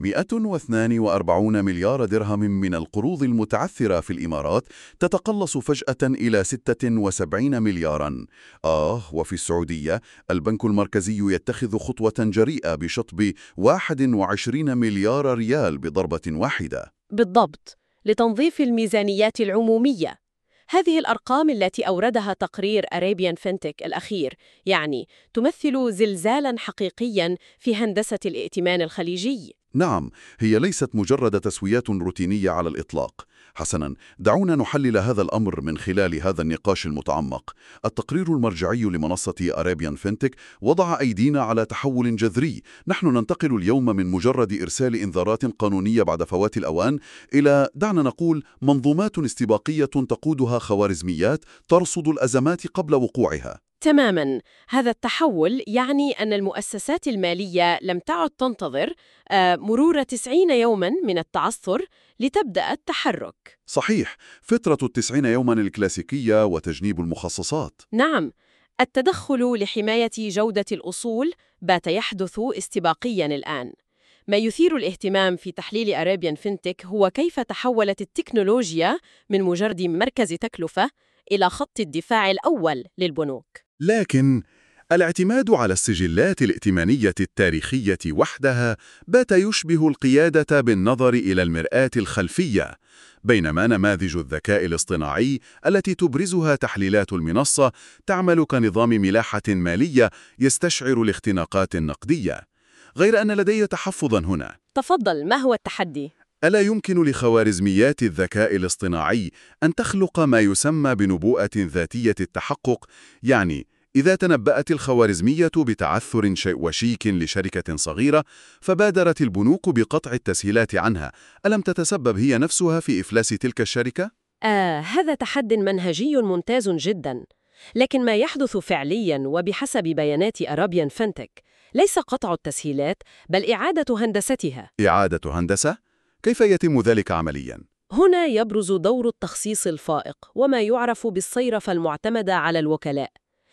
142 مليار درهم من القروض المتعثرة في الإمارات تتقلص فجأة إلى 76 ملياراً. وفي السعودية البنك المركزي يتخذ خطوة جريئة بشطب 21 مليار ريال بضربة واحدة. بالضبط، لتنظيف الميزانيات العمومية. هذه الأرقام التي أوردها تقرير أرابيان فينتك الأخير تمثل زلزالاً حقيقياً في هندسة الائتمان الخليجي. نعم، هي ليست مجرد تسويات روتينية على الإطلاق. حسناً، دعونا نحلل هذا الأمر من خلال هذا النقاش المتعمق. التقرير المرجعي لمنصة أرابيان فينتك وضع أيدينا على تحول جذري. نحن ننتقل اليوم من مجرد إرسال إنذارات قانونية بعد فوات الأوان إلى، دعنا نقول، منظومات استباقية تقودها خوارزميات ترصد الأزمات قبل وقوعها. تماماً، هذا التحول يعني أن المؤسسات المالية لم تعد تنتظر مرور 90 يوماً من التعثر لتبدأ التحرك. صحيح، فترة 90 يوماً الكلاسيكية وتجنيب المخصصات. نعم، التدخل لحماية جودة الأصول بات يحدث استباقياً الآن. ما يثير الاهتمام في تحليل أرابيان فينتك هو كيف تحولت التكنولوجيا من مجرد مركز تكلفة إلى خط الدفاع الأول للبنوك. لكن الاعتماد على السجلات الائتمانية التاريخية وحدها بات يشبه القيادة بالنظر إلى المرآة الخلفية، بينما نماذج الذكاء الاصطناعي التي تبرزها تحليلات المنصة تعمل كنظام ملاحة مالية يستشعر الاختناقات النقدية. غير أن لدي تحفظاً هنا. تفضل، ما هو التحدي؟ ألا يمكن لخوارزميات الذكاء الاصطناعي أن تخلق ما يسمى بنبوءة ذاتية التحقق؟ يعني إذا تنبأت الخوارزمية بتعثر وشيك لشركة صغيرة فبادرت البنوك بقطع التسهيلات عنها، ألم تتسبب هي نفسها في إفلاس تلك الشركة؟ هذا تحد منهجي ممتاز جداً، لكن ما يحدث فعلياً وبحسب بيانات أرابيان فينتك ليس قطع التسهيلات بل إعادة هندستها. إعادة هندسة؟ كيف يتم ذلك عملياً؟ هنا يبرز دور التخصيص الفائق وما يعرف بالصيرفة المعتمدة على الوكلاء.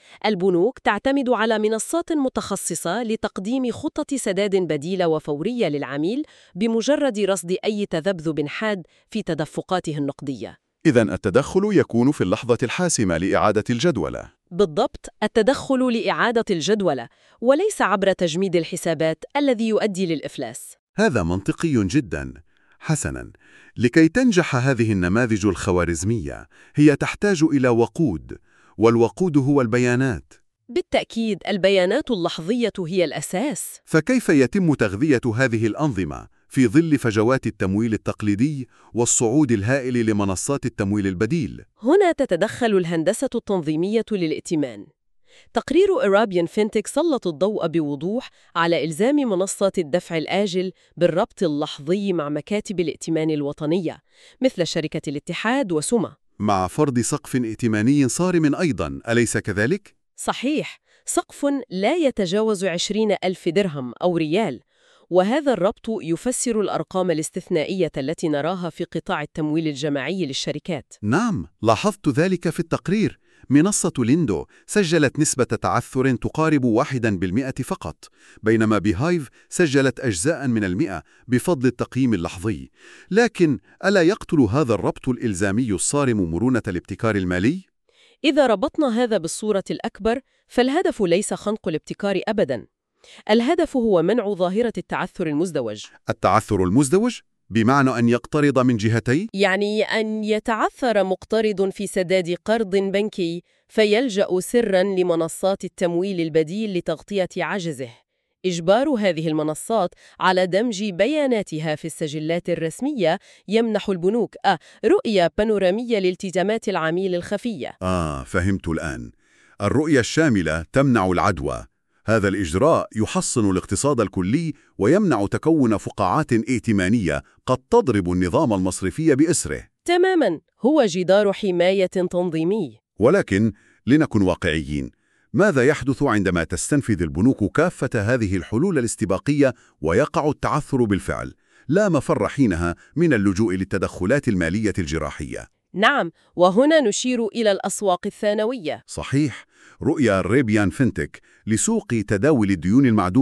البنوك تعتمد على منصات متخصصة لتقديم خطة سداد بديلة وفورية للعميل بمجرد رصد أي تذبذب حاد في تدفقاته النقدية. إذن التدخل يكون في اللحظة الحاسمة لإعادة الجدولة. بالضبط، التدخل لإعادة الجدولة وليس عبر تجميد الحسابات الذي يؤدي للإفلاس. هذا منطقي جداً. حسناً، لكي تنجح هذه النماذج الخوارزمية هي تحتاج إلى وقود، والوقود هو البيانات. بالتأكيد، البيانات اللحظية هي الأساس. فكيف يتم تغذية هذه الأنظمة في ظل فجوات التمويل التقليدي والصعود الهائل لمنصات التمويل البديل؟ هنا تتدخل الهندسة التنظيمية للائتمان. تقرير أرابيان فينتك سلط الضوء بوضوح على إلزام منصات الدفع الآجل بالربط اللحظي مع مكاتب الائتمان الوطنية مثل شركة الاتحاد وسمة، مع فرض سقف ائتماني صارم أيضاً، أليس كذلك؟ صحيح، سقف لا يتجاوز 20,000 درهم أو ريال، وهذا الربط يفسر الأرقام الاستثنائية التي نراها في قطاع التمويل الجماعي للشركات. نعم، لاحظت ذلك في التقرير. منصة ليندو سجلت نسبة تعثر تقارب 1% فقط، بينما بيهايف سجلت أجزاء من 100 بفضل التقييم اللحظي. لكن ألا يقتل هذا الربط الإلزامي الصارم مرونة الابتكار المالي؟ إذا ربطنا هذا بالصورة الأكبر، فالهدف ليس خنق الابتكار أبداً. الهدف هو منع ظاهرة التعثر المزدوج. التعثر المزدوج؟ بمعنى أن يقترض من جهتين؟ يعني أن يتعثر مقترض في سداد قرض بنكي فيلجأ سراً لمنصات التمويل البديل لتغطية عجزه. إجبار هذه المنصات على دمج بياناتها في السجلات الرسمية يمنح البنوك رؤية بانورامية لالتزامات العميل الخفية. فهمت الآن. الرؤية الشاملة تمنع العدوى. هذا الإجراء يحصن الاقتصاد الكلي ويمنع تكون فقاعات ائتمانية قد تضرب النظام المصرفي بأسره. تماماً، هو جدار حماية تنظيمي. ولكن لنكن واقعيين، ماذا يحدث عندما تستنفذ البنوك كافة هذه الحلول الاستباقية ويقع التعثر بالفعل؟ لا مفر حينها من اللجوء للتدخلات المالية الجراحية. نعم، وهنا نشير إلى الأسواق الثانوية. صحيح، رؤية أرابيان فينتك لسوق تداول الديون المعدومة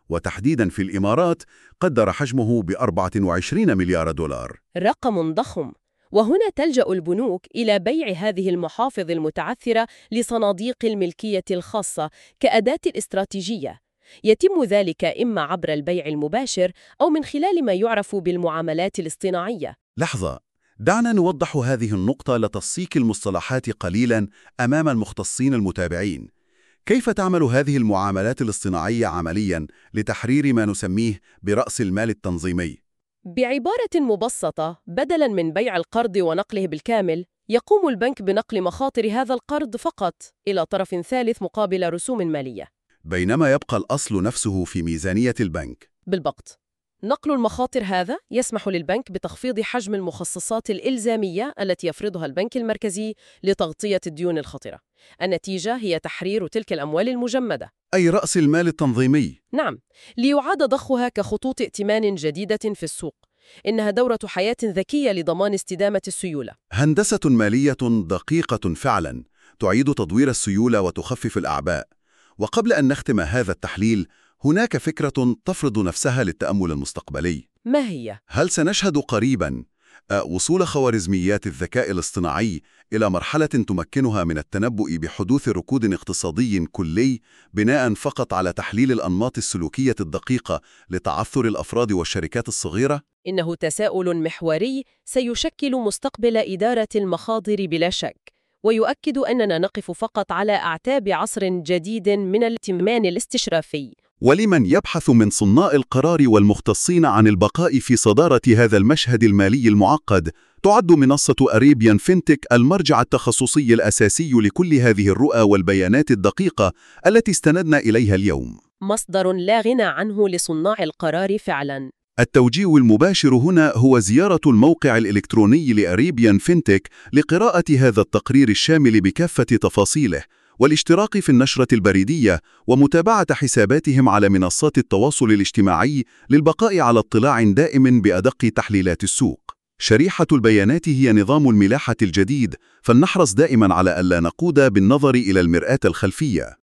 وتحديداً في الإمارات قدر حجمه ب24 مليار دولار. رقم ضخم. وهنا تلجأ البنوك إلى بيع هذه المحافظ المتعثرة لصناديق الملكية الخاصة كأداة استراتيجية. يتم ذلك إما عبر البيع المباشر أو من خلال ما يعرف بالمعاملات الاصطناعية. لحظة، دعنا نوضح هذه النقطة لتصسيك المصطلحات قليلاً أمام المختصين المتابعين. كيف تعمل هذه المعاملات الاصطناعية عملياً لتحرير ما نسميه برأس المال التنظيمي؟ بعبارة مبسطة، بدلاً من بيع القرض ونقله بالكامل، يقوم البنك بنقل مخاطر هذا القرض فقط إلى طرف ثالث مقابل رسوم مالية. بينما يبقى الأصل نفسه في ميزانية البنك. بالضبط. نقل المخاطر هذا يسمح للبنك بتخفيض حجم المخصصات الإلزامية التي يفرضها البنك المركزي لتغطية الديون الخطرة. النتيجة هي تحرير تلك الأموال المجمدة. أي رأس المال التنظيمي. نعم، ليعاد ضخها كخطوط ائتمان جديدة في السوق. إنها دورة حياة ذكية لضمان استدامة السيولة. هندسة مالية دقيقة فعلاً، تعيد تدوير السيولة وتخفف الأعباء. وقبل أن نختم هذا التحليل، هناك فكرة تفرض نفسها للتأمل المستقبلي. ما هي؟ هل سنشهد قريباً وصول خوارزميات الذكاء الاصطناعي إلى مرحلة تمكنها من التنبؤ بحدوث ركود اقتصادي كلي بناء فقط على تحليل الأنماط السلوكية الدقيقة لتعثر الأفراد والشركات الصغيرة؟ إنه تساؤل محوري سيشكل مستقبل إدارة المخاطر بلا شك، ويؤكد أننا نقف فقط على أعتاب عصر جديد من الائتمان الاستشرافي. ولمن يبحث من صناع القرار والمختصين عن البقاء في صدارة هذا المشهد المالي المعقد، تعد منصة أريبيان فينتك المرجع التخصصي الأساسي لكل هذه الرؤى والبيانات الدقيقة التي استندنا إليها اليوم. مصدر لا غنى عنه لصناع القرار فعلاً. التوجيه المباشر هنا هو زيارة الموقع الإلكتروني لأريبيان فينتك لقراءة هذا التقرير الشامل بكافة تفاصيله، والاشتراك في النشرة البريدية ومتابعة حساباتهم على منصات التواصل الاجتماعي للبقاء على اطلاع دائم بأدق تحليلات السوق. شريحة البيانات هي نظام الملاحة الجديد، فلنحرص دائما على ألا نقود بالنظر إلى المرآة الخلفية.